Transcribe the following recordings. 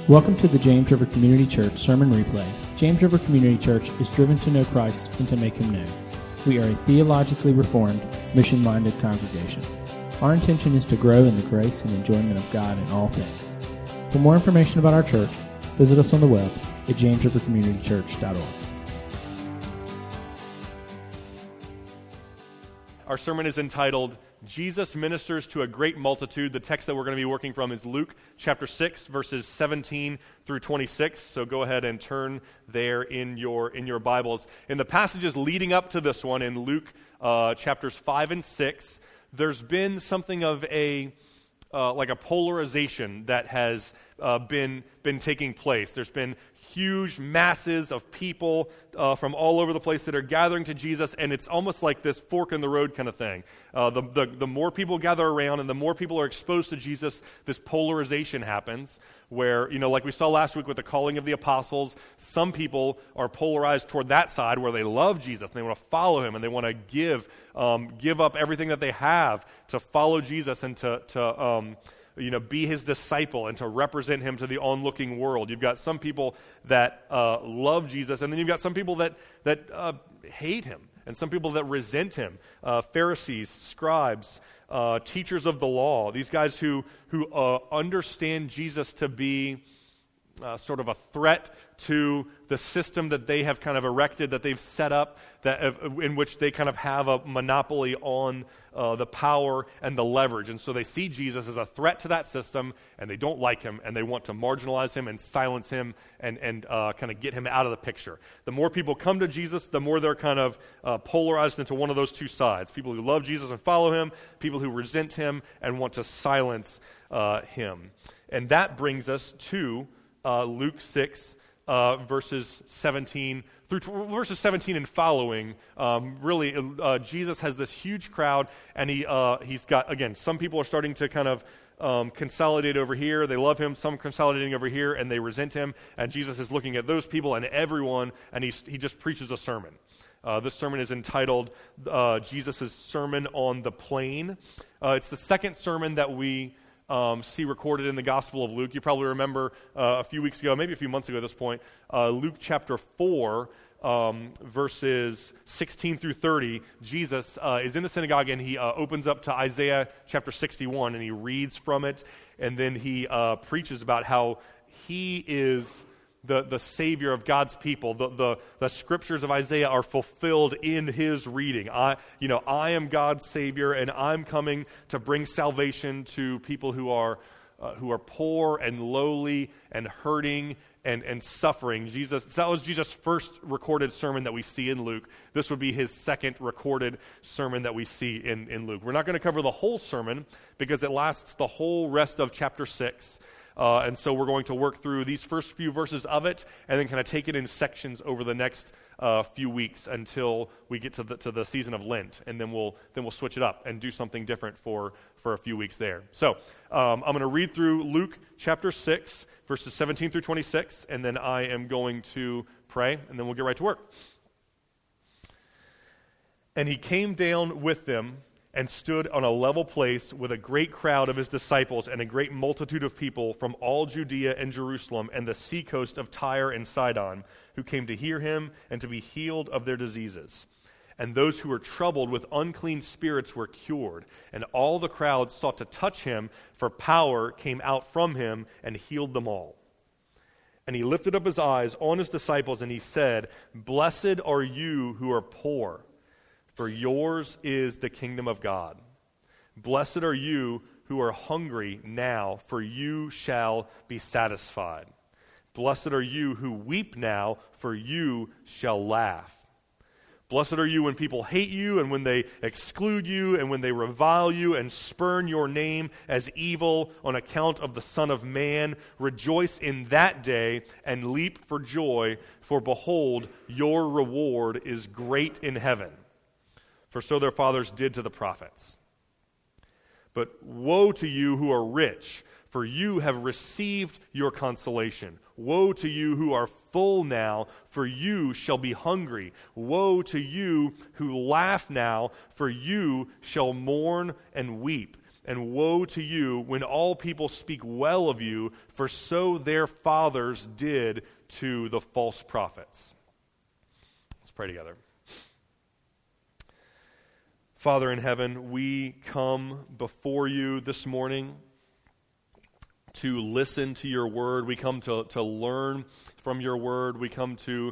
Welcome to the James River Community Church Sermon Replay. James River Community Church is driven to know Christ and to make Him known. We are a theologically reformed, mission-minded congregation. Our intention is to grow in the grace and enjoyment of God in all things. For more information about our church, visit us on the web at jamesrivercommunitychurch.org. Our sermon is entitled, Jesus Ministers to a Great Multitude. The text that we're going to be working from is Luke chapter 6, verses 17 through 26. So go ahead and turn there in your Bibles. In the passages leading up to this one, in Luke chapters 5 and 6, there's been something of a polarization that has been taking place. There's been huge masses of people from all over the place that are gathering to Jesus, and it's almost like this fork in the road kind of thing. The more people gather around and the more people are exposed to Jesus, this polarization happens where, like we saw last week with the calling of the apostles, some people are polarized toward that side where they love Jesus and they want to follow Him and they want to give up everything that they have to follow Jesus and to be His disciple and to represent Him to the onlooking world. You've got some people that love Jesus, and then you've got some people that hate Him, and some people that resent Him. Pharisees, scribes, teachers of the law, these guys who understand Jesus to be sort of a threat to the system that they have kind of erected, that they've set up, in which they kind of have a monopoly on the power and the leverage. And so they see Jesus as a threat to that system, and they don't like Him, and they want to marginalize Him and silence Him and kind of get Him out of the picture. The more people come to Jesus, the more they're kind of polarized into one of those two sides. People who love Jesus and follow Him, people who resent Him and want to silence Him. And that brings us to Luke 6, verses 17 through verses 17 and following. Jesus has this huge crowd, and he's got, again, some people are starting to kind of consolidate over here. They love Him. Some consolidating over here, and they resent Him. And Jesus is looking at those people and everyone, and he just preaches a sermon. This sermon is entitled Jesus' Sermon on the Plain. It's the second sermon that we see recorded in the Gospel of Luke. You probably remember a few weeks ago, maybe a few months ago at this point, Luke chapter 4, verses 16 through 30, Jesus is in the synagogue and he opens up to Isaiah chapter 61 and he reads from it, and then he preaches about how He is the Savior of God's people. The scriptures of Isaiah are fulfilled in His reading. I am God's Savior, and I'm coming to bring salvation to people who are poor and lowly and hurting and suffering. That was Jesus' first recorded sermon that we see in Luke. This would be His second recorded sermon that we see in Luke. We're not going to cover the whole sermon because it lasts the whole rest of chapter 6. And so we're going to work through these first few verses of it, and then kind of take it in sections over the next few weeks until we get to the season of Lent, and then we'll switch it up and do something different for a few weeks there. So I'm going to read through Luke chapter 6, verses 17 through 26, and then I am going to pray, and then we'll get right to work. And He came down with them and stood on a level place with a great crowd of His disciples and a great multitude of people from all Judea and Jerusalem and the seacoast of Tyre and Sidon, who came to hear Him and to be healed of their diseases. And those who were troubled with unclean spirits were cured, and all the crowd sought to touch Him, for power came out from Him and healed them all. And He lifted up His eyes on His disciples, and He said, "Blessed are you who are poor, for yours is the kingdom of God. Blessed are you who are hungry now, for you shall be satisfied. Blessed are you who weep now, for you shall laugh. Blessed are you when people hate you, and when they exclude you, and when they revile you, and spurn your name as evil on account of the Son of Man. Rejoice in that day, and leap for joy, for behold, your reward is great in heaven. For so their fathers did to the prophets. But woe to you who are rich, for you have received your consolation. Woe to you who are full now, for you shall be hungry. Woe to you who laugh now, for you shall mourn and weep. and woe to you when all people speak well of you, for so their fathers did to the false prophets. Let's pray together. Father in heaven, we come before you this morning to listen to your word. We come to learn from your word. We come to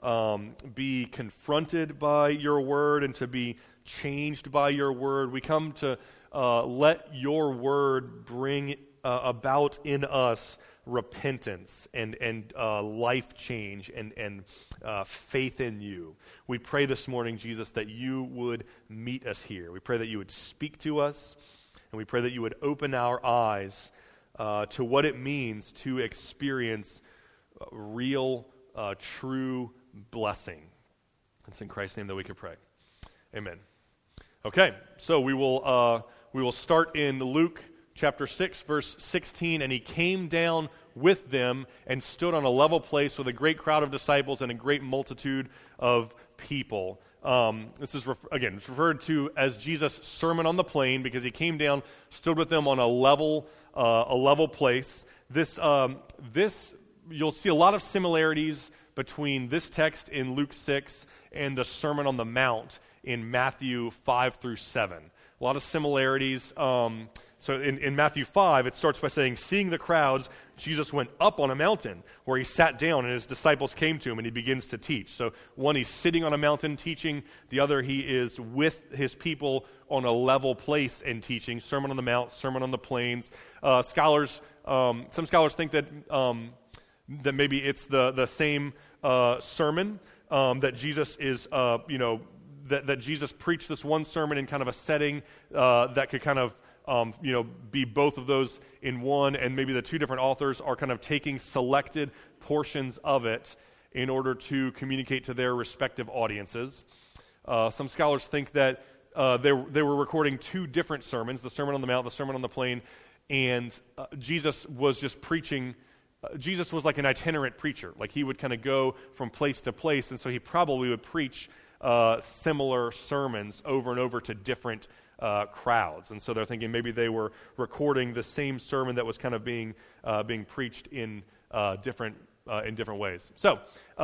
be confronted by your word and to be changed by your word. We come to let your word bring about in us repentance and life change and faith in you. We pray this morning, Jesus, that you would meet us here. We pray that you would speak to us, and we pray that you would open our eyes to what it means to experience real, true blessing. It's in Christ's name that we can pray. Amen. Okay, so we will start in Luke chapter 6, verse 16. And he came down with them and stood on a level place with a great crowd of disciples and a great multitude of people. This is, it's referred to as Jesus' Sermon on the Plain, because he came down, stood with them on a level place. This you'll see a lot of similarities between this text in Luke 6 and the Sermon on the Mount in Matthew 5 through 7. A lot of similarities. So in Matthew 5, it starts by saying, seeing the crowds, Jesus went up on a mountain where he sat down, and his disciples came to him, and he begins to teach. So one, he's sitting on a mountain teaching. The other, he is with his people on a level place and teaching. Sermon on the Mount, Sermon on the Plains. Some scholars think that maybe it's the same sermon that Jesus is, that Jesus preached this one sermon in kind of a setting that could kind of be both of those in one, and maybe the two different authors are kind of taking selected portions of it in order to communicate to their respective audiences. Some scholars think that they were recording two different sermons, the Sermon on the Mount, the Sermon on the Plain, and Jesus was just preaching. Jesus was like an itinerant preacher. Like, he would kind of go from place to place, and so he probably would preach similar sermons over and over to different crowds. And so they're thinking maybe they were recording the same sermon that was kind of being preached in different ways. So,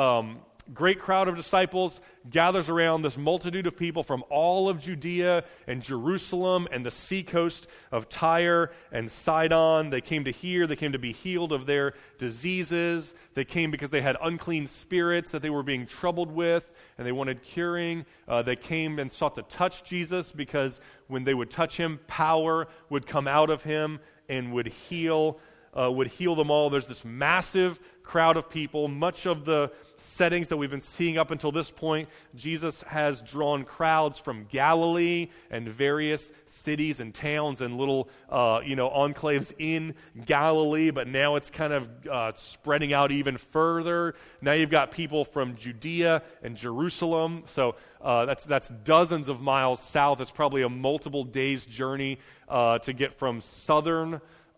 great crowd of disciples gathers around this multitude of people from all of Judea and Jerusalem and the seacoast of Tyre and Sidon. They came to hear, they came to be healed of their diseases. They came because they had unclean spirits that they were being troubled with, and they wanted curing. They came and sought to touch Jesus, because when they would touch him, power would come out of him and would heal them all. There's this massive crowd of people. Much of the settings that we've been seeing up until this point, Jesus has drawn crowds from Galilee and various cities and towns and little enclaves in Galilee, but now it's kind of spreading out even further. Now you've got people from Judea and Jerusalem, so that's dozens of miles south. It's probably a multiple days journey to get from southern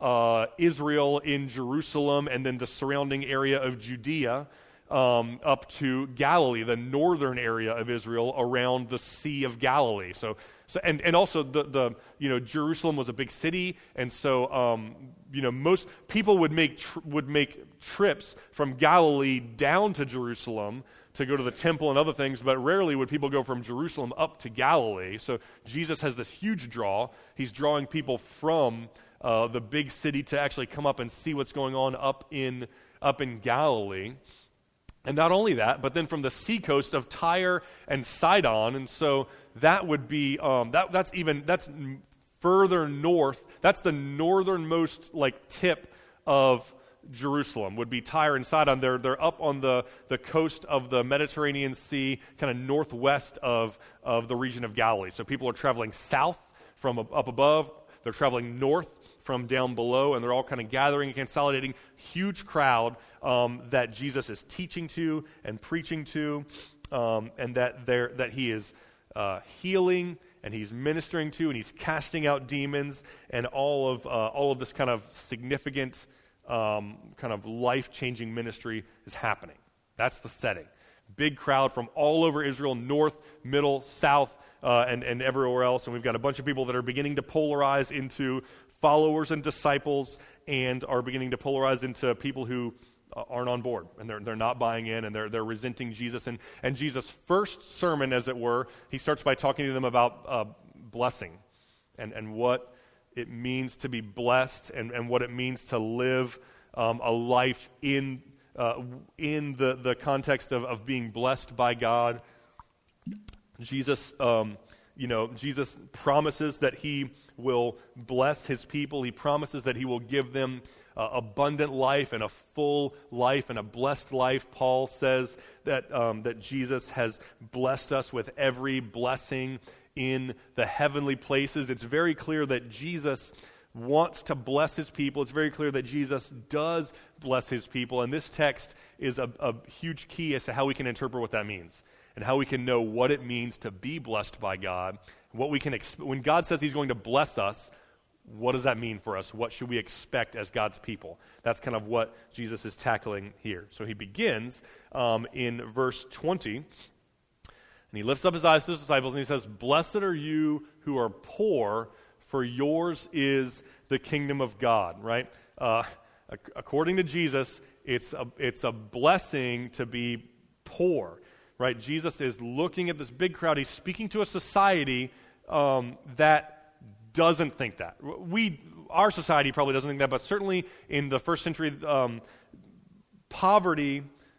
Israel in Jerusalem and then the surrounding area of Judea up to Galilee, the northern area of Israel around the Sea of Galilee. So and also the Jerusalem was a big city, and so most people would make trips from Galilee down to Jerusalem to go to the temple and other things, but rarely would people go from Jerusalem up to Galilee. So Jesus has this huge draw. He's drawing people from the big city to actually come up and see what's going on up in Galilee. And not only that, but then from the seacoast of Tyre and Sidon, and so that would be that's further north. That's the northernmost tip of Jerusalem would be Tyre and Sidon. They're up on the coast of the Mediterranean Sea, kind of northwest of the region of Galilee. So people are traveling south from up above. They're traveling north from down below, and they're all kind of gathering and consolidating. Huge crowd that Jesus is teaching to and preaching to, and that he is healing and he's ministering to, and he's casting out demons, and all of this kind of significant, kind of life-changing ministry is happening. That's the setting. Big crowd from all over Israel, north, middle, south, and everywhere else, and we've got a bunch of people that are beginning to polarize into followers and disciples, and are beginning to polarize into people who aren't on board, and they're not buying in, and they're resenting Jesus. And Jesus' first sermon, as it were, he starts by talking to them about blessing and what it means to be blessed, and what it means to live a life in the context of being blessed by God. Jesus promises that he will bless his people. He promises that he will give them abundant life and a full life and a blessed life. Paul says that Jesus has blessed us with every blessing in the heavenly places. It's very clear that Jesus wants to bless his people. It's very clear that Jesus does bless his people, and this text is a huge key as to how we can interpret what that means, and how we can know what it means to be blessed by God. What we can when God says he's going to bless us, what does that mean for us? What should we expect as God's people? That's kind of what Jesus is tackling here. So he begins in verse 20, and he lifts up his eyes to his disciples, and he says, "Blessed are you who are poor, for yours is the kingdom of God." Right? According to Jesus, it's a blessing to be poor. Right? Jesus is looking at this big crowd. He's speaking to a society that doesn't think that. Our society probably doesn't think that, but certainly in the first century, poverty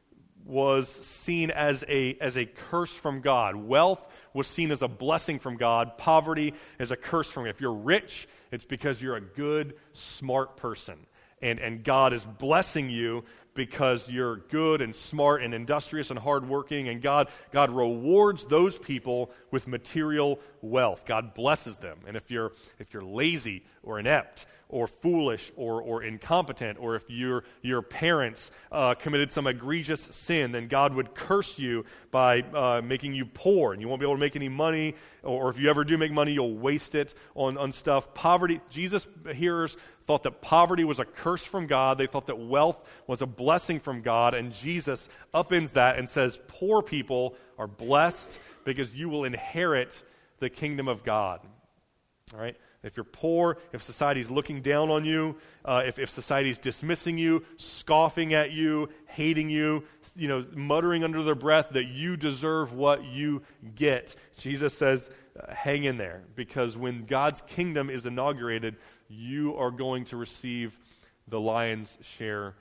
was seen as a curse from God. Wealth was seen as a blessing from God. Poverty is a curse from God. If you're rich, it's because you're a good, smart person. And God is blessing you because you're good and smart and industrious and hardworking, and God rewards those people with material wealth. God blesses them. And if you're lazy or inept or foolish or incompetent, or if your parents committed some egregious sin, then God would curse you by making you poor, and you won't be able to make any money, or if you ever do make money, you'll waste it on stuff. Poverty, Jesus' hearers thought that poverty was a curse from God. They thought that wealth was a blessing from God, and Jesus upends that and says, poor people are blessed because you will inherit the kingdom of God. All right? If you're poor, if society's looking down on you, if society's dismissing you, scoffing at you, hating you, muttering under their breath that you deserve what you get, Jesus says, hang in there, because when God's kingdom is inaugurated, you are going to receive the lion's share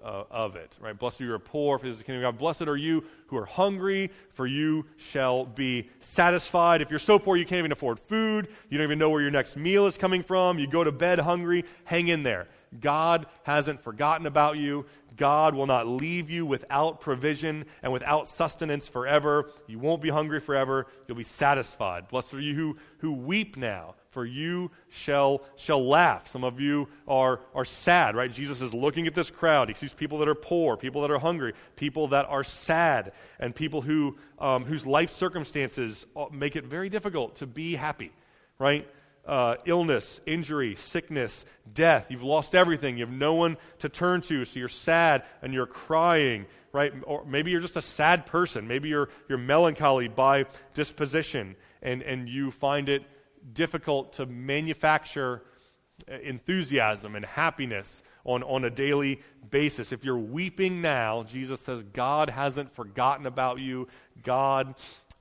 of it. Right? Blessed are you who are poor, for this is the kingdom of God. Blessed are you who are hungry, for you shall be satisfied. If you're so poor you can't even afford food, you don't even know where your next meal is coming from, you go to bed hungry, hang in there. God hasn't forgotten about you. God will not leave you without provision and without sustenance forever. You won't be hungry forever. You'll be satisfied. Blessed are you who weep now, for you shall laugh. Some of you are sad, right? Jesus is looking at this crowd. He sees people that are poor, people that are hungry, people that are sad, and people whose life circumstances make it very difficult to be happy, right? Illness, injury, sickness, death. You've lost everything. You have no one to turn to, so you're sad and you're crying, right? Or maybe you're just a sad person. Maybe you're melancholy by disposition, and you find it difficult to manufacture enthusiasm and happiness on a daily basis. If you're weeping now, Jesus says God hasn't forgotten about you. God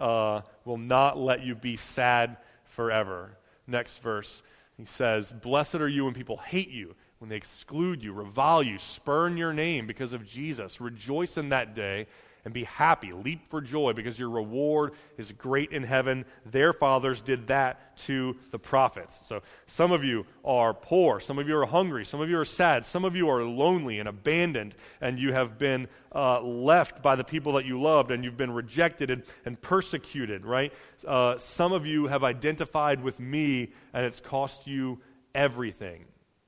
will not let you be sad forever. Next verse, he says, blessed are you when people hate you, when they exclude you, revile you, spurn your name because of Jesus. Rejoice in that day and be happy. Leap for joy because your reward is great in heaven. Their fathers did that to the prophets. So some of you are poor. Some of you are hungry. Some of you are sad. Some of you are lonely and abandoned, and you have been left by the people that you loved, and you've been rejected and persecuted, right? Some of you have identified with me, and it's cost you everything.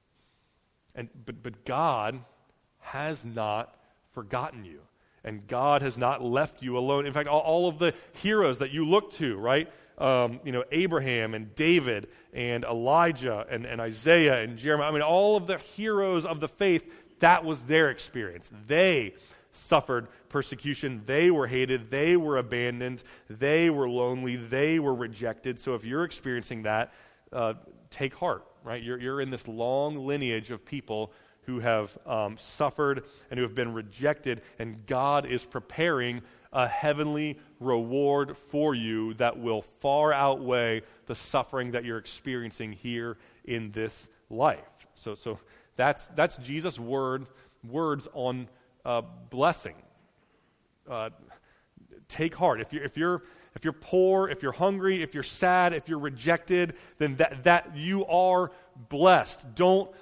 But God has not forgotten you. And God has not left you alone. In fact, all of the heroes that you look to, right? Abraham and David and Elijah and Isaiah and Jeremiah. I mean, all of the heroes of the faith, that was their experience. They suffered persecution. They were hated. They were abandoned. They were lonely. They were rejected. So if you're experiencing that, take heart, right? You're in this long lineage of people who have suffered and who have been rejected, and God is preparing a heavenly reward for you that will far outweigh the suffering that you're experiencing here in this life. So that's Jesus' words on blessing. Take heart. If you're poor, if you're hungry, if you're sad, if you're rejected, then that you are blessed. Don't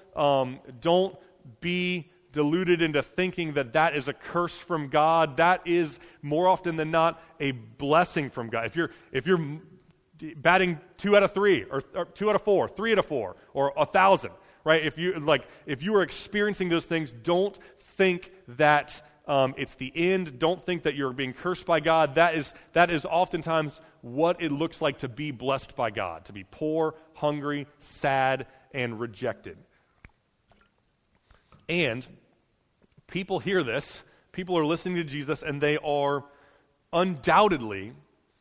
be deluded into thinking that is a curse from God. That is more often than not a blessing from God. If you're batting 2 out of 3 or 2 out of 4, 3 out of 4 or 1,000, right? If you are experiencing those things, don't think that it's the end. Don't think that you're being cursed by God. That is oftentimes what it looks like to be blessed by God, to be poor, hungry, sad, and rejected. And people hear this, people are listening to Jesus, and they are undoubtedly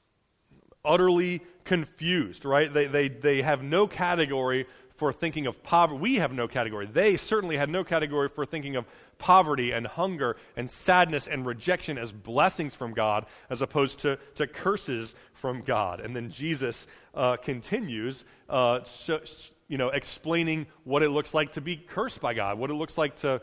utterly confused, right? They have no category for thinking of poverty. We have no category. They certainly had no category for thinking of poverty and hunger and sadness and rejection as blessings from God as opposed to curses from God. And then Jesus continues explaining what it looks like to be cursed by God, what it looks like to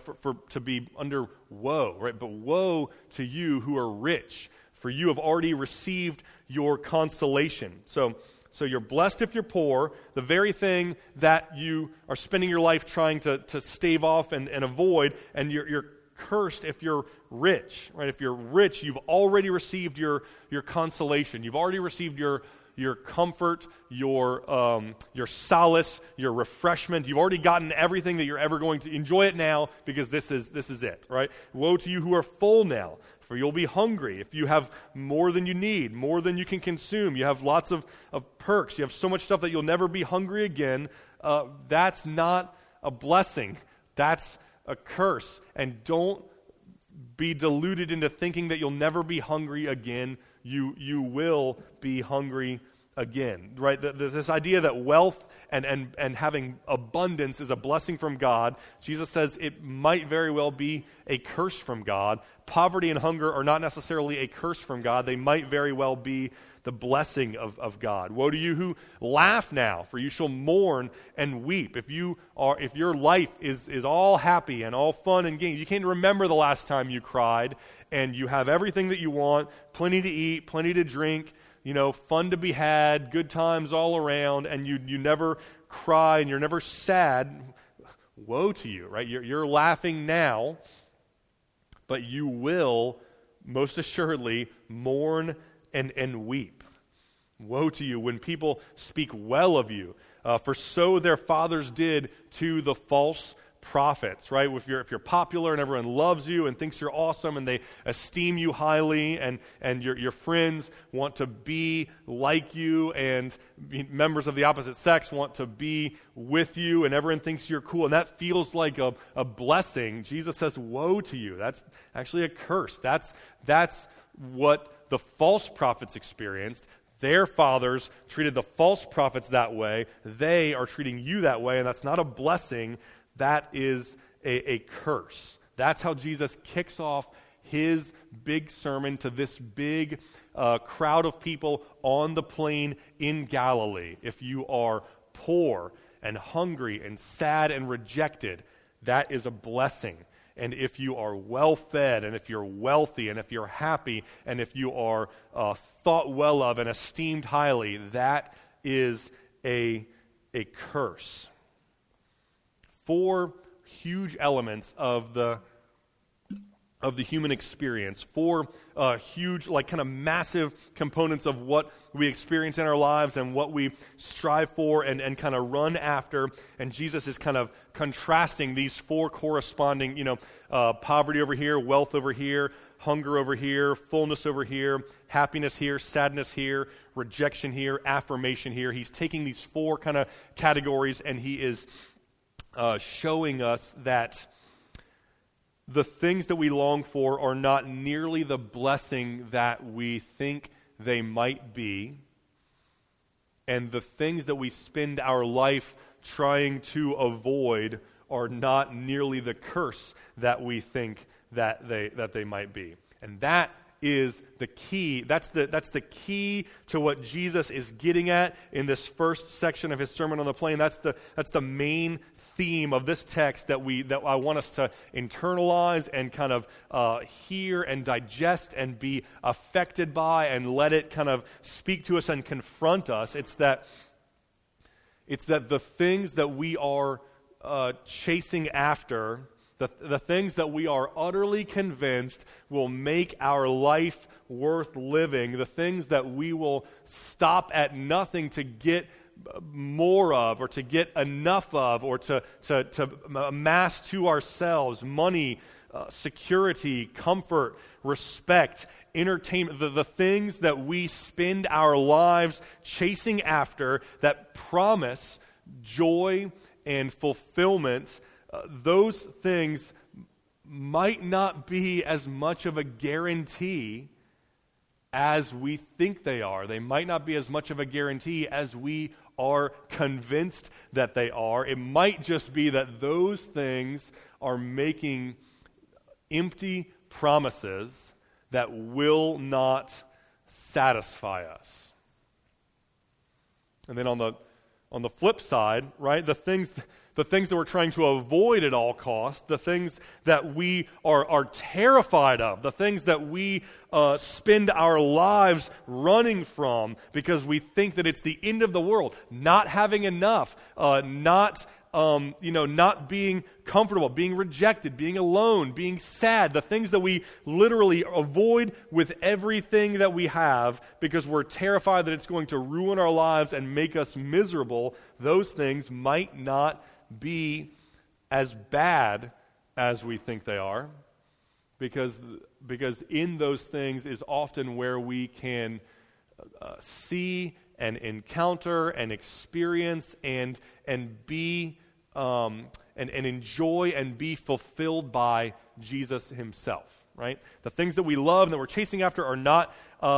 be under woe, right? But woe to you who are rich, for you have already received your consolation. So you're blessed if you're poor, the very thing that you are spending your life trying to stave off and avoid, and you're cursed if you're rich, right? If you're rich, you've already received your consolation. You've already received your comfort, your solace, your refreshment. You've already gotten everything that you're ever going to. Enjoy it now because this is it, right? Woe to you who are full now, for you'll be hungry. If you have more than you need, more than you can consume, you have lots of perks, you have so much stuff that you'll never be hungry again, that's not a blessing. That's a curse. And don't be deluded into thinking that you'll never be hungry again. You will be hungry again, right? This idea that wealth and having abundance is a blessing from God, Jesus says it might very well be a curse from God. Poverty and hunger are not necessarily a curse from God. They might very well be the blessing of God. Woe to you who laugh now, for you shall mourn and weep. If your life is all happy and all fun and games, you can't remember the last time you cried, and you have everything that you want, plenty to eat, plenty to drink, fun to be had, good times all around, and you never cry and you're never sad. Woe to you, right? You're laughing now, but you will most assuredly mourn and weep. Woe to you when people speak well of you, for so their fathers did to the false prophets, right? If you're popular and everyone loves you and thinks you're awesome and they esteem you highly and your friends want to be like you and members of the opposite sex want to be with you and everyone thinks you're cool and that feels like a blessing, Jesus says, woe to you. That's actually a curse. That's what the false prophets experienced. Their fathers treated the false prophets that way. They are treating you that way, and that's not a blessing. That is a curse. That's how Jesus kicks off his big sermon to this big crowd of people on the plain in Galilee. If you are poor and hungry and sad and rejected, that is a blessing. And if you are well-fed, and if you're wealthy, and if you're happy, and if you are thought well of and esteemed highly, that is a curse. 4 huge elements of the human experience, 4 huge, kind of massive components of what we experience in our lives and what we strive for and kind of run after. And Jesus is kind of contrasting these 4 corresponding, poverty over here, wealth over here, hunger over here, fullness over here, happiness here, sadness here, rejection here, affirmation here. He's taking these 4 kind of categories and he is showing us that the things that we long for are not nearly the blessing that we think they might be, and the things that we spend our life trying to avoid are not nearly the curse that we think that they might be. And that is the key. That's the key to what Jesus is getting at in this first section of his Sermon on the Plain. That's the main theme of this text that I want us to internalize and kind of hear and digest and be affected by and let it kind of speak to us and confront us. It's that the things that we are chasing after, the things that we are utterly convinced will make our life worth living, the things that we will stop at nothing to get more of or to get enough of or to amass to ourselves, money, security, comfort, respect, entertainment, the things that we spend our lives chasing after that promise joy and fulfillment, those things might not be as much of a guarantee as we think they are. They might not be as much of a guarantee as we are convinced that they are. It might just be that those things are making empty promises that will not satisfy us. And then on the flip side, right, the things that we're trying to avoid at all costs, the things that we are terrified of, the things that we spend our lives running from because we think that it's the end of the world, not having enough, not being comfortable, being rejected, being alone, being sad, the things that we literally avoid with everything that we have because we're terrified that it's going to ruin our lives and make us miserable, those things might not be as bad as we think they are, because in those things is often where we can see and encounter and experience and be and enjoy and be fulfilled by Jesus himself, right? The things that we love and that we're chasing after are not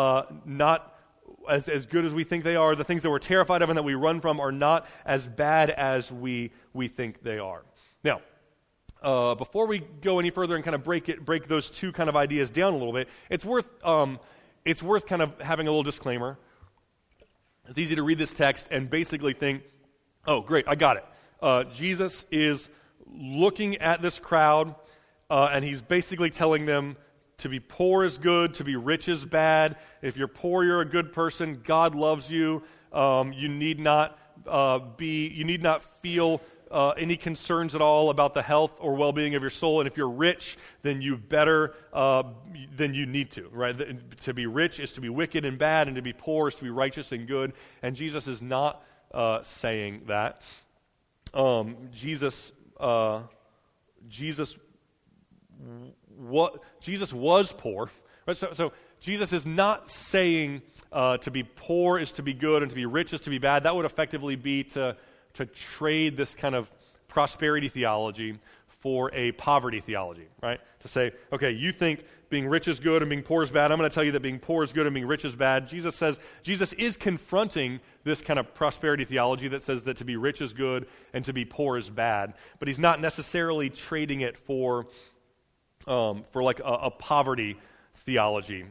as good as we think they are. The things that we're terrified of and that we run from are not as bad as we think they are. Now, before we go any further and kind of break those two kind of ideas down a little bit, it's worth kind of having a little disclaimer. It's easy to read this text and basically think, oh, great, I got it. Jesus is looking at this crowd, and he's basically telling them to be poor is good, to be rich is bad. If you're poor, you're a good person. God loves you. You need not feel any concerns at all about the health or well-being of your soul. And if you're rich, then you need to, right? To be rich is to be wicked and bad, and to be poor is to be righteous and good. And Jesus is not saying that. Jesus was poor, right? So Jesus is not saying to be poor is to be good and to be rich is to be bad. That would effectively be to trade this kind of prosperity theology for a poverty theology, right? To say, okay, you think being rich is good and being poor is bad. I'm going to tell you that being poor is good and being rich is bad. Jesus is confronting this kind of prosperity theology that says that to be rich is good and to be poor is bad. But he's not necessarily trading it for like a poverty theology.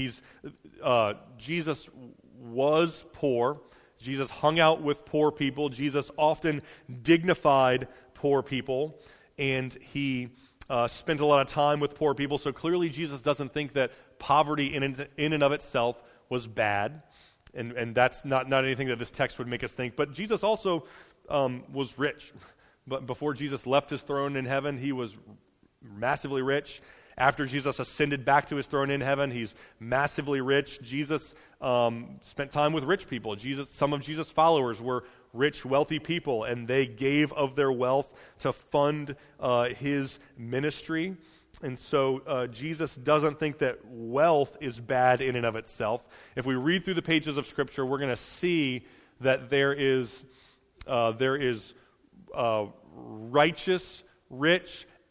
Jesus was poor. Jesus hung out with poor people. Jesus often dignified poor people, and he spent a lot of time with poor people. So clearly Jesus doesn't think that poverty in and of itself was bad, and that's not anything that this text would make us think. But Jesus also was rich. But before Jesus left his throne in heaven, he was massively rich. After Jesus ascended back to his throne in heaven, he's massively rich. Jesus spent time with rich people. Some of Jesus' followers were rich, wealthy people, and they gave of their wealth to fund his ministry. And so Jesus doesn't think that wealth is bad in and of itself. If we read through the pages of Scripture, we're going to see that there is righteous, rich,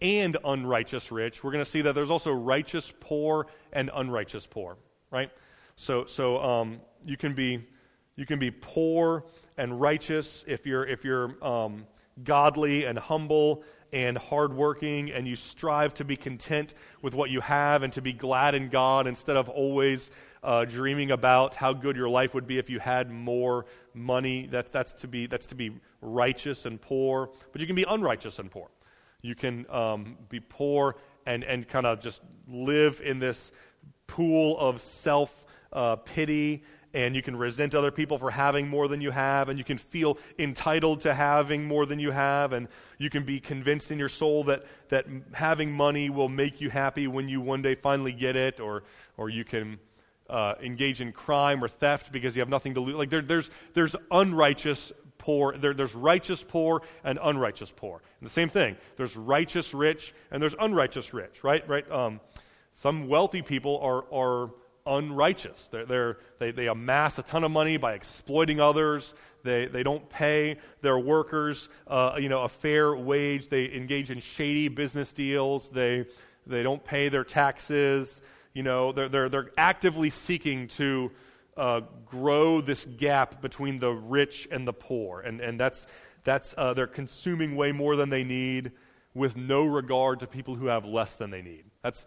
and unrighteous rich, we're going to see that there's also righteous poor and unrighteous poor, right? So you can be poor and righteous if you're godly and humble and hardworking, and you strive to be content with what you have and to be glad in God instead of always dreaming about how good your life would be if you had more money. That's to be righteous and poor. But you can be unrighteous and poor. You can be poor and kind of just live in this pool of self-pity, and you can resent other people for having more than you have, and you can feel entitled to having more than you have, and you can be convinced in your soul that having money will make you happy when you one day finally get it, or you can engage in crime or theft because you have nothing to lose. Like there's unrighteous poor, there's righteous poor and unrighteous poor. And the same thing, there's righteous rich and there's unrighteous rich, right? Some wealthy people are unrighteous. They amass a ton of money by exploiting others. They don't pay their workers a fair wage. They engage in shady business deals. They don't pay their taxes. They're actively seeking to grow this gap between the rich and the poor, and that's they're consuming way more than they need with no regard to people who have less than they need. That's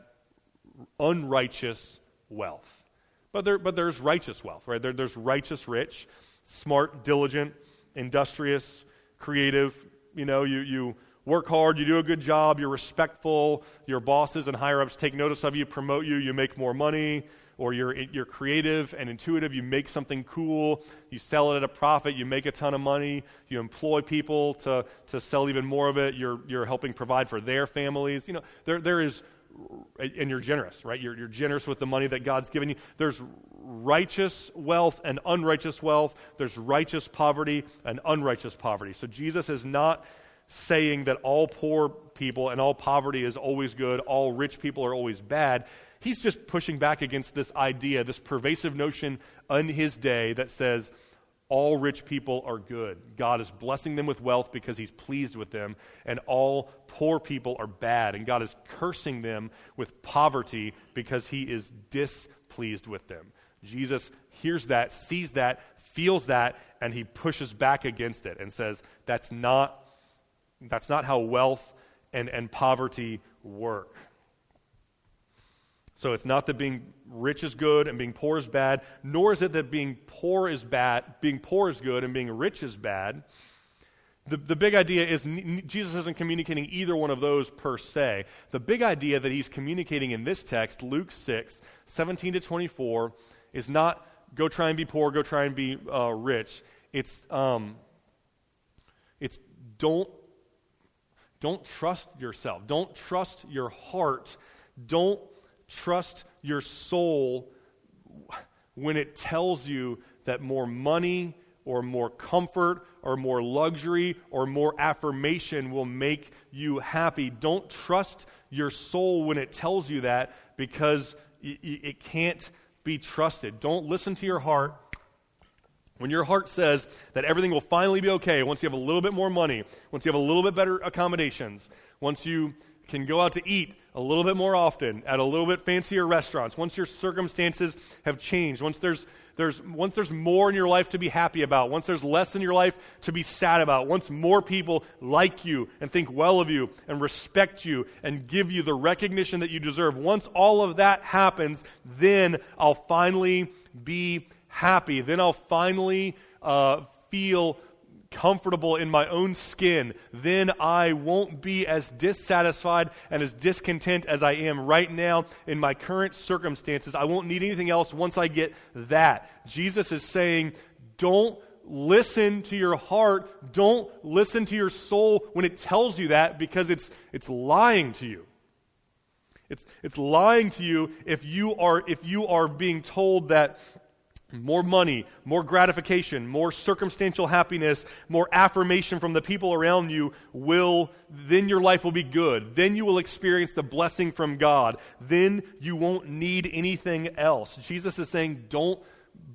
unrighteous wealth. But there's righteous wealth, right? There's righteous rich, smart, diligent, industrious, creative. You work hard, you do a good job, you're respectful, your bosses and higher-ups take notice of you, promote you, you make more money, or you're creative and intuitive, you make something cool, you sell it at a profit, you make a ton of money, you employ people to sell even more of it, you're helping provide for their families. There is, and you're generous, right? You're generous with the money that God's given you. There's righteous wealth and unrighteous wealth. There's righteous poverty and unrighteous poverty. So Jesus is not saying that all poor people and all poverty is always good, all rich people are always bad. He's just pushing back against this idea, this pervasive notion in his day that says all rich people are good. God is blessing them with wealth because he's pleased with them, and all poor people are bad, and God is cursing them with poverty because he is displeased with them. Jesus hears that, sees that, feels that, and he pushes back against it and says, that's not how wealth and poverty work. So it's not that being rich is good and being poor is bad, nor is it that being poor is good and being rich is bad. The big idea is Jesus isn't communicating either one of those per se. The big idea that he's communicating in this text, Luke 6, 17 to 24, is not go try and be poor, go try and be rich. It's don't trust yourself. Don't trust your heart. Don't trust your soul when it tells you that more money or more comfort or more luxury or more affirmation will make you happy. Don't trust your soul when it tells you that, because it can't be trusted. Don't listen to your heart. When your heart says that everything will finally be okay once you have a little bit more money, once you have a little bit better accommodations, once you can go out to eat a little bit more often at a little bit fancier restaurants, once your circumstances have changed, once there's more in your life to be happy about, once there's less in your life to be sad about, once more people like you and think well of you and respect you and give you the recognition that you deserve, once all of that happens, then I'll finally be happy. Then I'll finally feel comfortable in my own skin. Then I won't be as dissatisfied and as discontent as I am right now in my current circumstances. I won't need anything else once I get that. Jesus is saying, don't listen to your heart. Don't listen to your soul when it tells you that, because it's lying to you. It's lying to you if you are being told that more money, more gratification, more circumstantial happiness, more affirmation from the people around you then your life will be good. Then you will experience the blessing from God. Then you won't need anything else. Jesus is saying, don't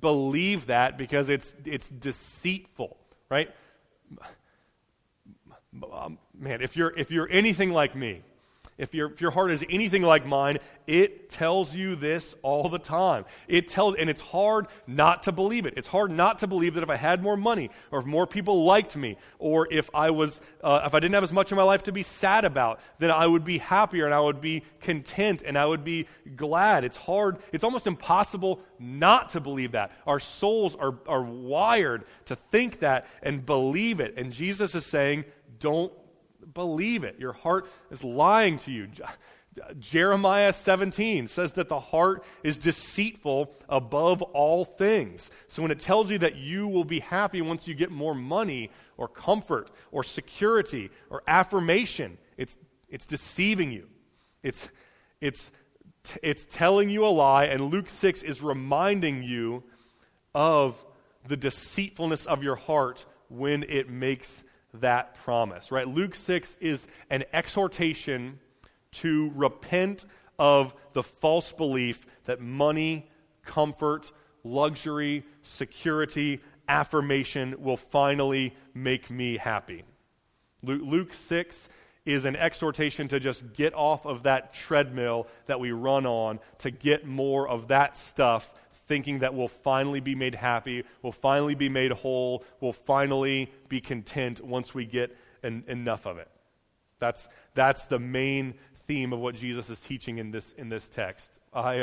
believe that, because it's deceitful, right? man, if you're anything like me, if your heart is anything like mine, it tells you this all the time. And it's hard not to believe it. It's hard not to believe that if I had more money, or if more people liked me, or if I didn't have as much in my life to be sad about, then I would be happier and I would be content and I would be glad. It's hard. It's almost impossible not to believe that. Our souls are wired to think that and believe it. And Jesus is saying, don't believe it. Your heart is lying to you. Jeremiah 17 says that the heart is deceitful above all things. So when it tells you that you will be happy once you get more money or comfort or security or affirmation, it's deceiving you. It's telling you a lie, and Luke 6 is reminding you of the deceitfulness of your heart when it makes that promise, right? Luke 6 is an exhortation to repent of the false belief that money, comfort, luxury, security, affirmation will finally make me happy. Luke 6 is an exhortation to just get off of that treadmill that we run on, to get more of that stuff, thinking that we'll finally be made happy, we'll finally be made whole, we'll finally be content once we get enough of it. That's the main theme of what Jesus is teaching in this text. When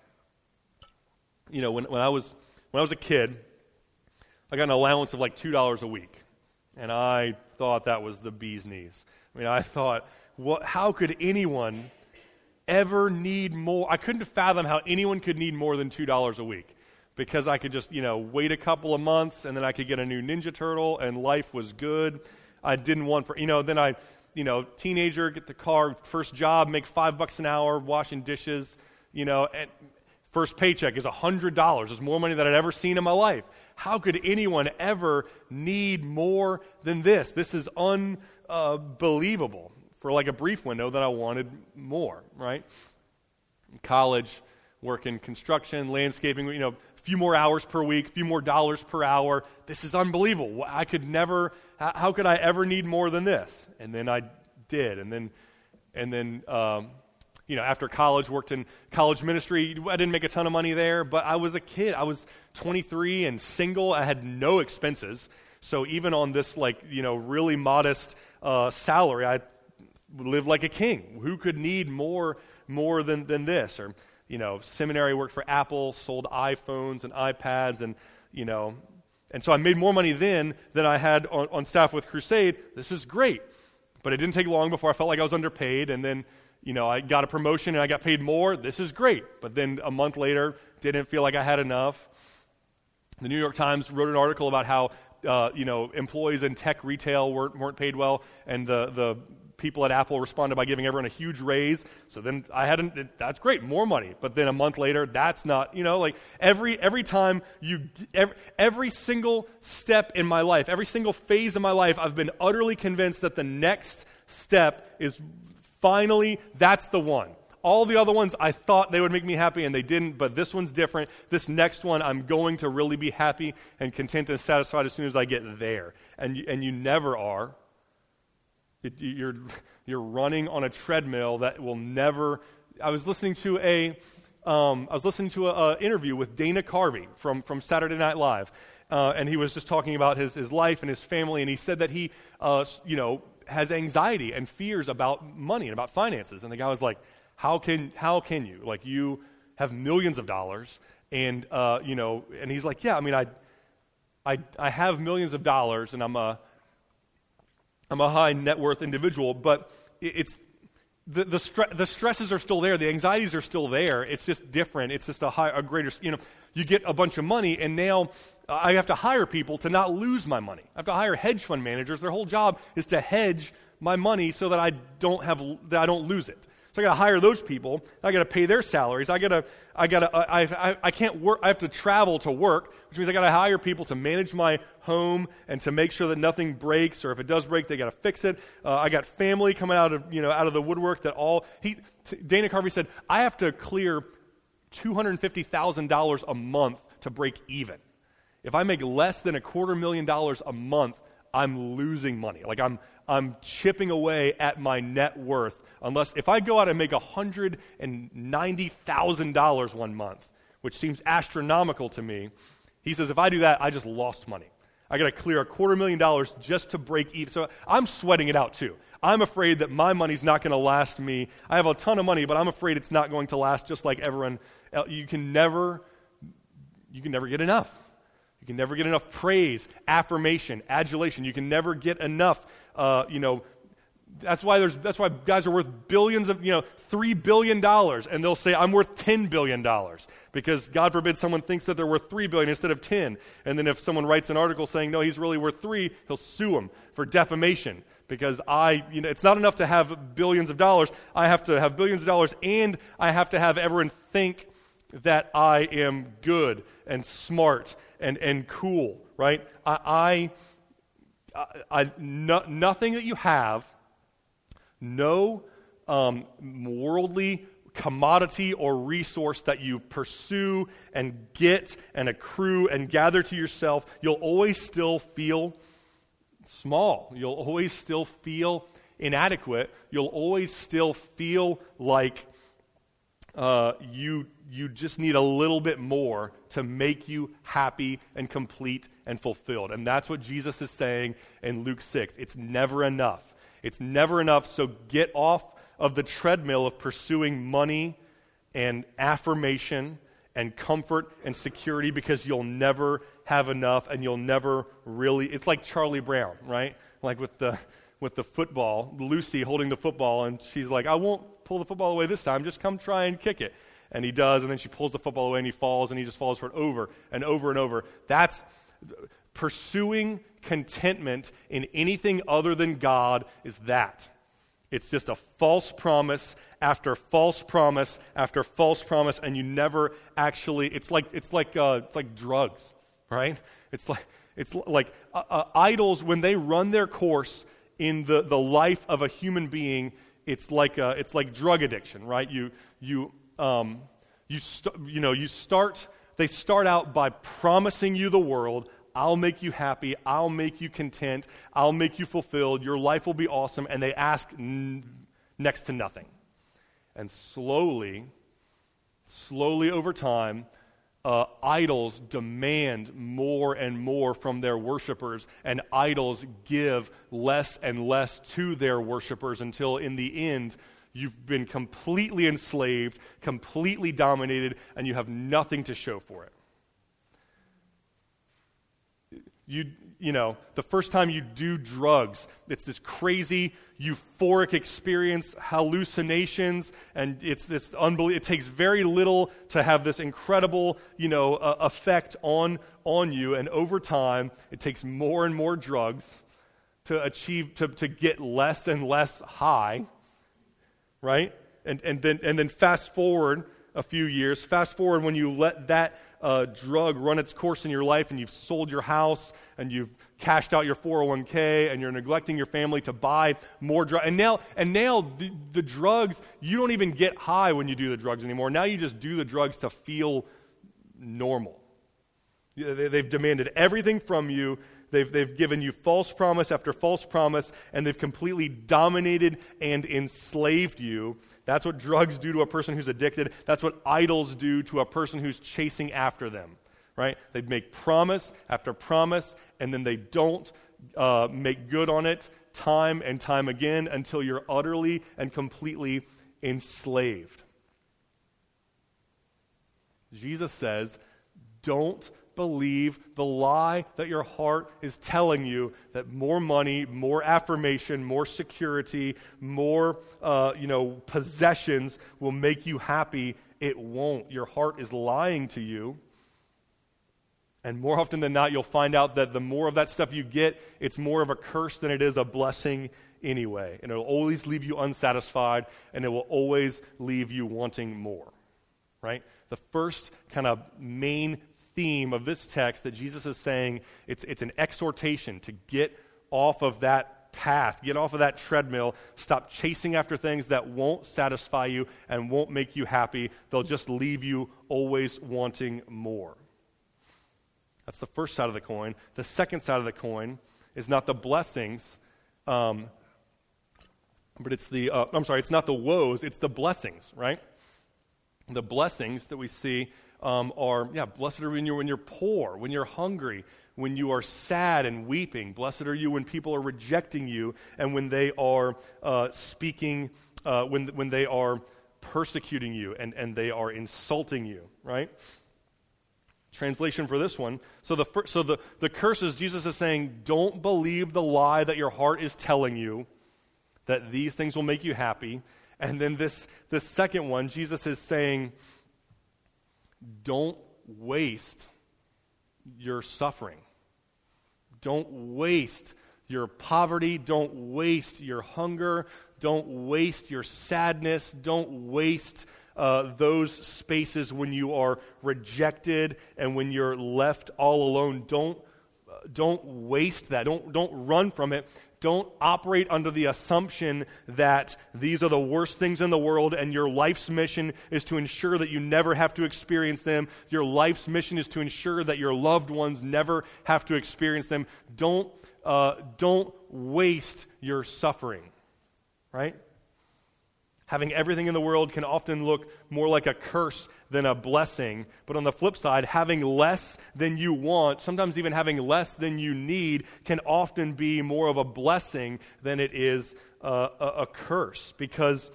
I was a kid, I got an allowance of like $2 a week, and I thought that was the bee's knees. I mean, I thought, how could anyone ever need more? I couldn't fathom how anyone could need more than $2 a week, because I could just, wait a couple of months and then I could get a new Ninja Turtle and life was good. I didn't want then I, teenager, get the car, first job, make $5 an hour washing dishes, and first paycheck is $100. It's more money than I'd ever seen in my life. How could anyone ever need more than this? This is unbelievable. For like a brief window that I wanted more, right? In college, work in construction, landscaping, a few more hours per week, a few more dollars per hour. This is unbelievable. How could I ever need more than this? And then I did. And then after college, worked in college ministry. I didn't make a ton of money there, but I was a kid. I was 23 and single. I had no expenses. So even on this really modest salary, I live like a king. Who could need more than this? Or, seminary, worked for Apple, sold iPhones and iPads, and so I made more money then than I had on staff with Crusade. This is great. But it didn't take long before I felt like I was underpaid, and then, I got a promotion and I got paid more. This is great. But then a month later, didn't feel like I had enough. The New York Times wrote an article about how, employees in tech retail weren't paid well, and the people at Apple responded by giving everyone a huge raise. So then that's great, more money. But then a month later, that's not, every time every single step in my life, every single phase of my life, I've been utterly convinced that the next step is finally, that's the one. All the other ones, I thought they would make me happy, and they didn't, but this one's different. This next one, I'm going to really be happy and content and satisfied as soon as I get there. And you never are. You're running on a treadmill that will never. I was listening to an interview with Dana Carvey from Saturday Night Live, and he was just talking about his life and his family, and he said that he has anxiety and fears about money and about finances. And the guy was like, How can you? Like, you have millions of dollars, and and he's like, yeah, I mean, I have millions of dollars, and I'm a high net worth individual, but it's the stresses are still there, the anxieties are still there. It's just different. It's just a greater. You get a bunch of money, and now I have to hire people to not lose my money. I have to hire hedge fund managers. Their whole job is to hedge my money so that I don't lose it. So I got to hire those people. I got to pay their salaries. I can't work. I have to travel to work, which means I got to hire people to manage my home and to make sure that nothing breaks, or if it does break, they got to fix it. I got family coming out of the woodwork that Dana Carvey said, I have to clear $250,000 a month to break even. If I make less than $250,000 a month, I'm losing money. Like I'm chipping away at my net worth unless if I go out and make $190,000 one month, which seems astronomical to me, he says, if I do that, I just lost money. I got to clear $250,000 just to break even. So I'm sweating it out too. I'm afraid that my money's not going to last me. I have a ton of money, but I'm afraid it's not going to last just like everyone else. You can never get enough. You can never get enough praise, affirmation, adulation. You can never get enough, That's why guys are worth billions of, $3 billion, and they'll say, I'm worth $10 billion, because God forbid someone thinks that they're worth $3 billion instead of 10. And then if someone writes an article saying, no, he's really worth 3, he'll sue them for defamation, because it's not enough to have billions of dollars. I have to have billions of dollars, and I have to have everyone think that I am good and smart and cool, right? Nothing that you have, no worldly commodity or resource that you pursue and get and accrue and gather to yourself, you'll always still feel small. You'll always still feel inadequate. You'll always still feel like you just need a little bit more to make you happy and complete and fulfilled. And that's what Jesus is saying in Luke 6. It's never enough. It's never enough, so get off of the treadmill of pursuing money and affirmation and comfort and security, because you'll never have enough and you'll never really, it's like Charlie Brown, right? Like with the football, Lucy holding the football, and she's like, I won't pull the football away this time, just come try and kick it. And he does, and then she pulls the football away and he falls, and he just falls for it over and over and over. That's pursuing contentment in anything other than God is that. It's just a false promise after false promise after false promise, and you never actually. It's like drugs, right? It's like idols when they run their course in the life of a human being. It's like drug addiction, right? They start out by promising you the world. I'll make you happy, I'll make you content, I'll make you fulfilled, your life will be awesome, and they ask next to nothing. And slowly over time, idols demand more and more from their worshipers, and idols give less and less to their worshipers until in the end, you've been completely enslaved, completely dominated, and you have nothing to show for it. The first time you do drugs, it's this crazy, euphoric experience, hallucinations, and it's this it takes very little to have this incredible, effect on you, and over time, it takes more and more drugs to achieve, to get less and less high, right? And then fast forward a few years, fast forward when you let that drug run its course in your life, and you've sold your house, and you've cashed out your 401k, and you're neglecting your family to buy more drugs. And now the drugs, you don't even get high when you do the drugs anymore. Now you just do the drugs to feel normal. They've demanded everything from you. They've given you false promise after false promise, and they've completely dominated and enslaved you. That's what drugs do to a person who's addicted. That's what idols do to a person who's chasing after them, right? They make promise after promise, and then they don't make good on it time and time again until you're utterly and completely enslaved. Jesus says, don't believe the lie that your heart is telling you that more money, more affirmation, more security, more possessions will make you happy. It won't. Your heart is lying to you. And more often than not, you'll find out that the more of that stuff you get, it's more of a curse than it is a blessing anyway. And it will always leave you unsatisfied, and it will always leave you wanting more, right? The first kind of main theme of this text that Jesus is saying, it's an exhortation to get off of that path, get off of that treadmill, stop chasing after things that won't satisfy you and won't make you happy. They'll just leave you always wanting more. That's the first side of the coin. The second side of the coin is not the blessings, but it's it's not the woes, it's the blessings, right? The blessings that we see blessed are you when you're poor, when you're hungry, when you are sad and weeping. Blessed are you when people are rejecting you and when they are when they are persecuting you and they are insulting you, right? Translation for this one. So the curses, Jesus is saying, don't believe the lie that your heart is telling you, that these things will make you happy. And then this second one, Jesus is saying, don't waste your suffering. Don't waste your poverty. Don't waste your hunger. Don't waste your sadness. Don't waste those spaces when you are rejected and when you're left all alone. Don't waste that. Don't run from it. Don't operate under the assumption that these are the worst things in the world and your life's mission is to ensure that you never have to experience them. Your life's mission is to ensure that your loved ones never have to experience them. Don't waste your suffering, right? Having everything in the world can often look more like a curse than a blessing. But on the flip side, having less than you want, sometimes even having less than you need, can often be more of a blessing than it is a curse. Because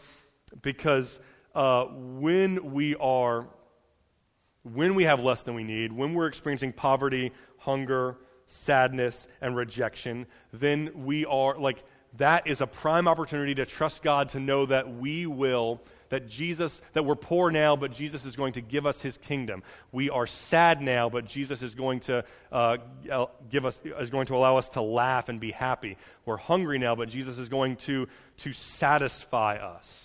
when we have less than we need, when we're experiencing poverty, hunger, sadness, and rejection, then we are like, that is a prime opportunity to trust God, to know that that we're poor now, but Jesus is going to give us his kingdom. We are sad now, but Jesus is going to allow us to laugh and be happy. We're hungry now, but Jesus is going to satisfy us.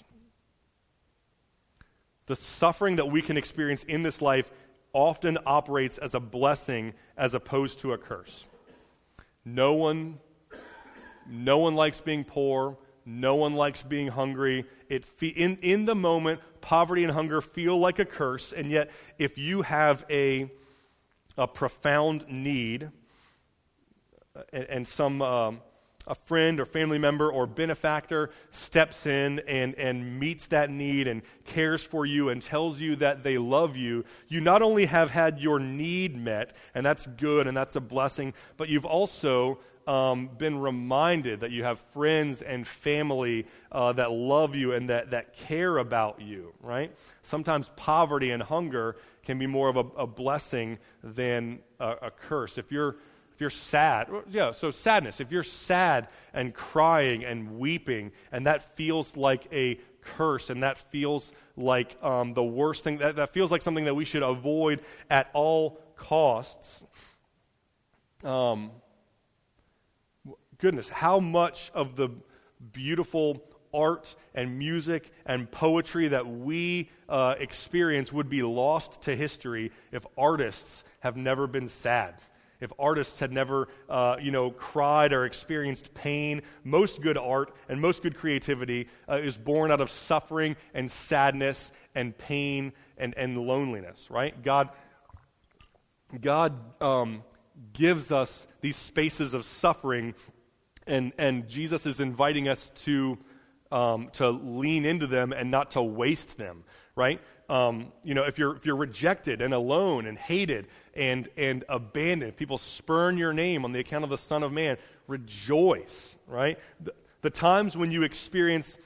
The suffering that we can experience in this life often operates as a blessing as opposed to a curse. No one likes being poor. No one likes being hungry. In the moment, poverty and hunger feel like a curse, and yet if you have a profound need, and a friend or family member or benefactor steps in and meets that need and cares for you and tells you that they love you, you not only have had your need met, and that's good and that's a blessing, but you've also been reminded that you have friends and family that love you and that care about you, right? Sometimes poverty and hunger can be more of a blessing than a curse. If you're sad, so sadness. If you're sad and crying and weeping, and that feels like a curse, and that feels like the worst thing, that feels like something that we should avoid at all costs. Goodness, how much of the beautiful art and music and poetry that we experience would be lost to history if artists have never been sad, if artists had never cried or experienced pain. Most good art and most good creativity is born out of suffering and sadness and pain and loneliness, right? God gives us these spaces of suffering, and Jesus is inviting us to lean into them and not to waste them, right? If you're rejected and alone and hated and abandoned, people spurn your name on the account of the Son of Man, rejoice, right? The times when you experience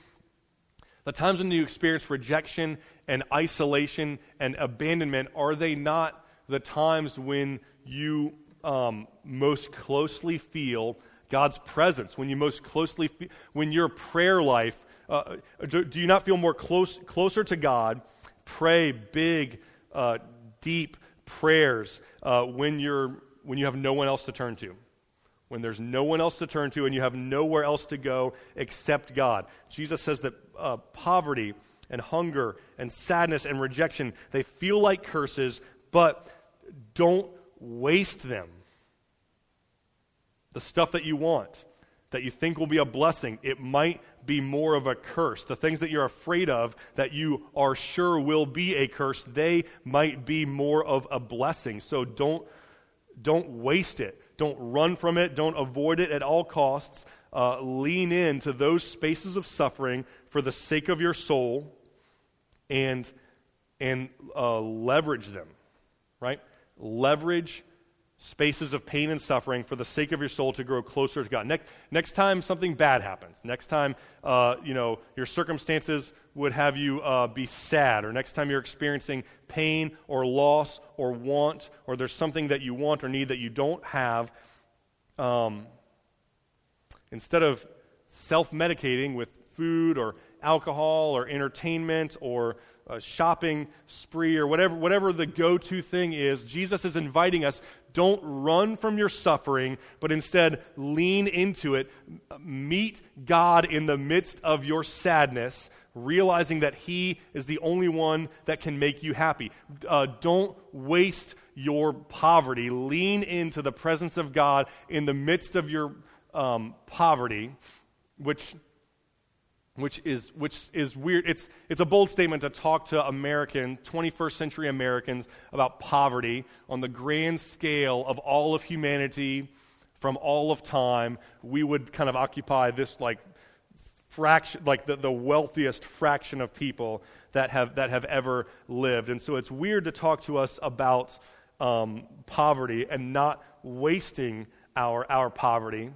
rejection and isolation and abandonment, are they not the times when you most closely feel God's presence, when you most closely feel, when your prayer life, do you not feel more closer to God, pray big, deep prayers when you have no one else to turn to? When there's no one else to turn to and you have nowhere else to go except God. Jesus says that poverty and hunger and sadness and rejection, they feel like curses, but don't waste them. The stuff that you want, that you think will be a blessing, it might be more of a curse. The things that you're afraid of, that you are sure will be a curse, they might be more of a blessing. So don't waste it. Don't run from it. Don't avoid it at all costs. Lean into those spaces of suffering for the sake of your soul and leverage them, right? Leverage spaces of pain and suffering for the sake of your soul to grow closer to God. Next time something bad happens, next time your circumstances would have you be sad, or next time you're experiencing pain or loss or want, or there's something that you want or need that you don't have, instead of self-medicating with food or alcohol or entertainment or a shopping spree or whatever the go-to thing is, Jesus is inviting us, don't run from your suffering, but instead lean into it. Meet God in the midst of your sadness, realizing that He is the only one that can make you happy. Don't waste your poverty. Lean into the presence of God in the midst of your poverty, which is weird. It's a bold statement to talk to 21st century Americans about poverty on the grand scale of all of humanity from all of time. We would kind of occupy this fraction, the wealthiest fraction of people that have ever lived. And so it's weird to talk to us about poverty and not wasting our poverty.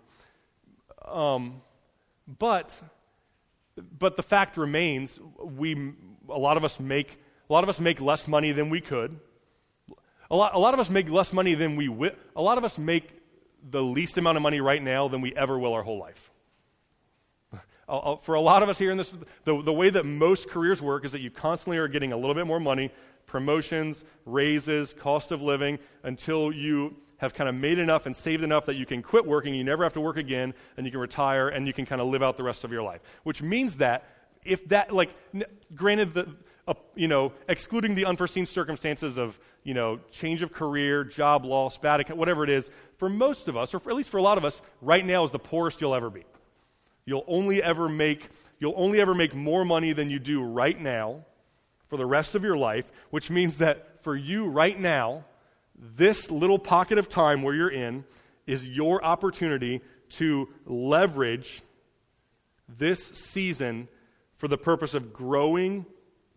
But the fact remains, a lot of us make less money than we could. A lot of us make less money than we will. A lot of us make the least amount of money right now than we ever will our whole life. For a lot of us here in this, the way that most careers work is that you constantly are getting a little bit more money, promotions, raises, cost of living, until you have kind of made enough and saved enough that you can quit working, you never have to work again, and you can retire, and you can kind of live out the rest of your life. Which means that, if that, granted, excluding the unforeseen circumstances of, change of career, job loss, bad account, whatever it is, for most of us, or at least for a lot of us, right now is the poorest you'll ever be. You'll only ever make more money than you do right now for the rest of your life, which means that for you right now, this little pocket of time where you're in is your opportunity to leverage this season for the purpose of growing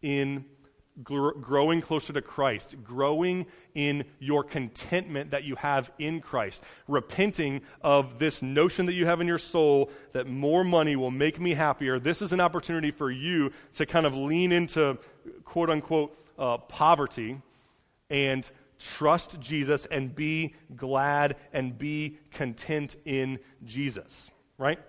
closer to Christ, growing in your contentment that you have in Christ, repenting of this notion that you have in your soul that more money will make me happier. This is an opportunity for you to kind of lean into quote-unquote poverty and trust Jesus and be glad and be content in Jesus, right?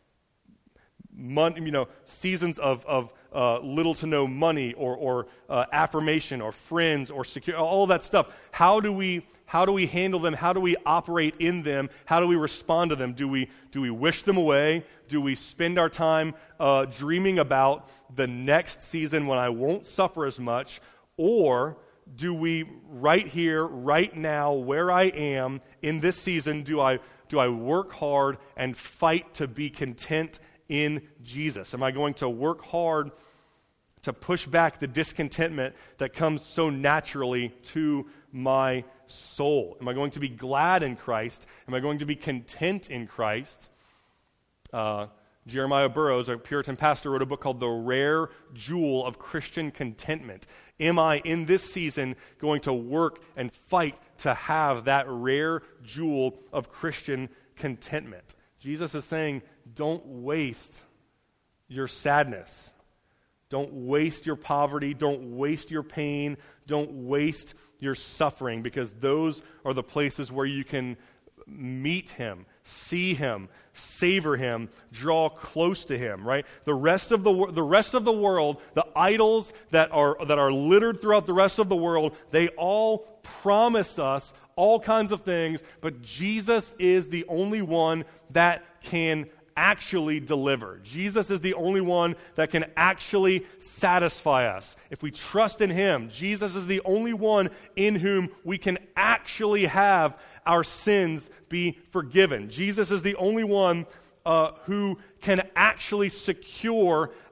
Seasons of little to no money or affirmation or friends or security, all that stuff. How do we handle them? How do we operate in them? How do we respond to them? Do we wish them away? Do we spend our time dreaming about the next season when I won't suffer as much? Or do we, right here, right now, where I am in this season, do I work hard and fight to be content in Jesus? Am I going to work hard to push back the discontentment that comes so naturally to my soul? Am I going to be glad in Christ? Am I going to be content in Christ? Jeremiah Burroughs, a Puritan pastor, wrote a book called The Rare Jewel of Christian Contentment. Am I, in this season, going to work and fight to have that rare jewel of Christian contentment? Jesus is saying, don't waste your sadness. Don't waste your poverty. Don't waste your pain. Don't waste your suffering, because those are the places where you can meet Him, see Him, savor Him, draw close to Him, right? The rest of the world, the idols that are littered throughout the rest of the world, they all promise us all kinds of things, but Jesus is the only one that can actually deliver. Jesus is the only one that can actually satisfy us. If we trust in Him, Jesus is the only one in whom we can actually have our sins be forgiven. Jesus is the only one who can actually secure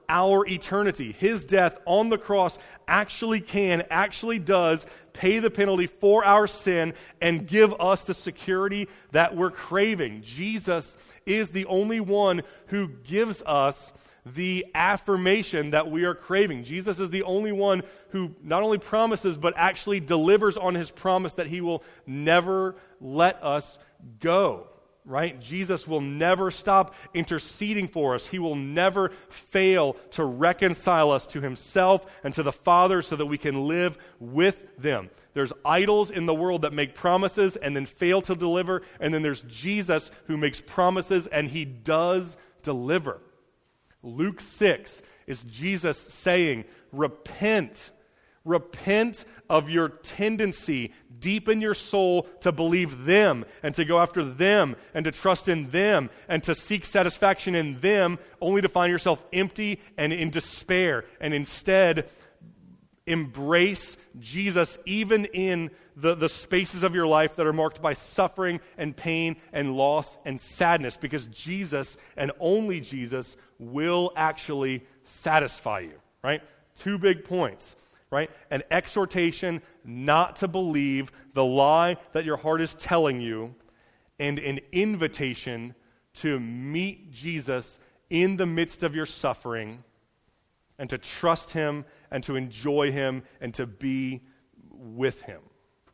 our eternity. His death on the cross actually does pay the penalty for our sin and give us the security that we're craving. Jesus is the only one who gives us the affirmation that we are craving. Jesus is the only one who not only promises, but actually delivers on his promise that he will never let us go. Right? Jesus will never stop interceding for us. He will never fail to reconcile us to himself and to the Father so that we can live with them. There's idols in the world that make promises and then fail to deliver, and then there's Jesus who makes promises and he does deliver. Luke 6 is Jesus saying, repent. Repent of your tendency deep in your soul to believe them and to go after them and to trust in them and to seek satisfaction in them, only to find yourself empty and in despair. And instead, embrace Jesus even in the spaces of your life that are marked by suffering and pain and loss and sadness, because Jesus and only Jesus will actually satisfy you, right? 2 big points. Right? An exhortation not to believe the lie that your heart is telling you, and an invitation to meet Jesus in the midst of your suffering and to trust him and to enjoy him and to be with him.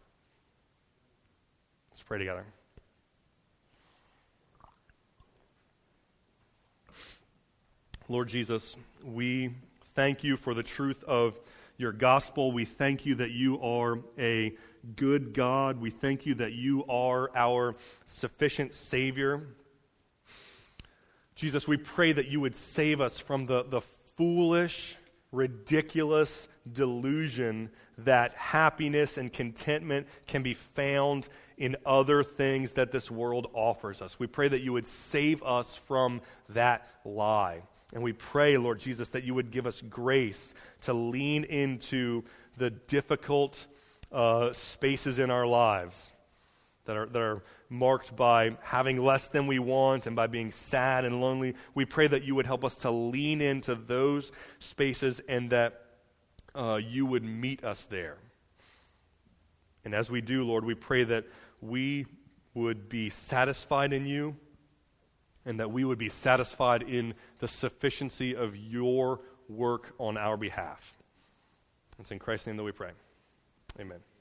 Let's pray together. Lord Jesus, we thank you for the truth of your gospel. We thank you that you are a good God. We thank you that you are our sufficient Savior. Jesus, we pray that you would save us from the foolish, ridiculous delusion that happiness and contentment can be found in other things that this world offers us. We pray that you would save us from that lie. And we pray, Lord Jesus, that you would give us grace to lean into the difficult spaces in our lives that are marked by having less than we want and by being sad and lonely. We pray that you would help us to lean into those spaces and that you would meet us there. And as we do, Lord, we pray that we would be satisfied in you, and that we would be satisfied in the sufficiency of your work on our behalf. It's in Christ's name that we pray. Amen.